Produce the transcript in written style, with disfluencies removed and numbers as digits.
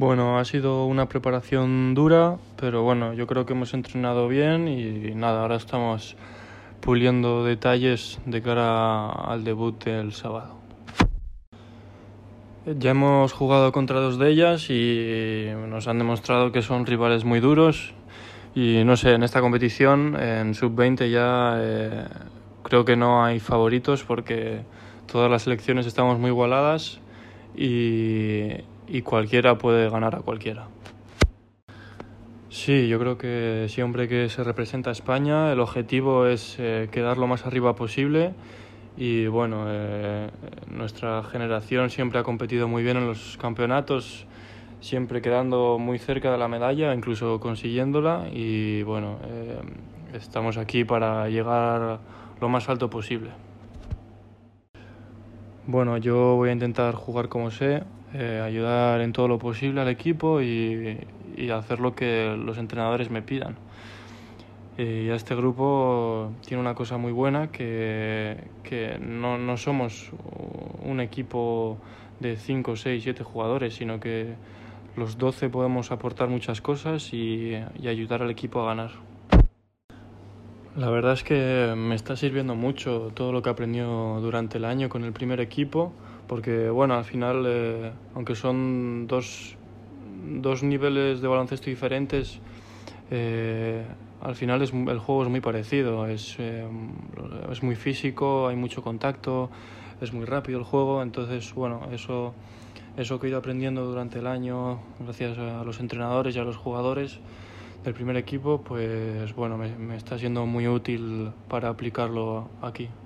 Bueno, ha sido una preparación dura, pero bueno, yo creo que hemos entrenado bien y nada, ahora estamos puliendo detalles de cara al debut del sábado. Ya hemos jugado contra dos de ellas y nos han demostrado que son rivales muy duros y no sé, en esta competición, en sub-20 ya creo que no hay favoritos porque todas las selecciones estamos muy igualadas y cualquiera puede ganar a cualquiera. Sí, yo creo que siempre que se representa a España, el objetivo es quedar lo más arriba posible y bueno, nuestra generación siempre ha competido muy bien en los campeonatos, siempre quedando muy cerca de la medalla, incluso consiguiéndola y bueno, estamos aquí para llegar lo más alto posible. Bueno, yo voy a intentar jugar como sé, ayudar en todo lo posible al equipo y hacer lo que los entrenadores me pidan. Y este grupo tiene una cosa muy buena que no somos un equipo de 5, 6, 7 jugadores, sino que los 12 podemos aportar muchas cosas y ayudar al equipo a ganar. La verdad es que me está sirviendo mucho todo lo que he aprendido durante el año con el primer equipo, porque bueno, al final, aunque son dos niveles de baloncesto diferentes, al final el juego es muy parecido, es muy físico, hay mucho contacto, es muy rápido el juego, entonces bueno, eso que he ido aprendiendo durante el año, gracias a los entrenadores y a los jugadores del primer equipo, pues bueno, me está siendo muy útil para aplicarlo aquí.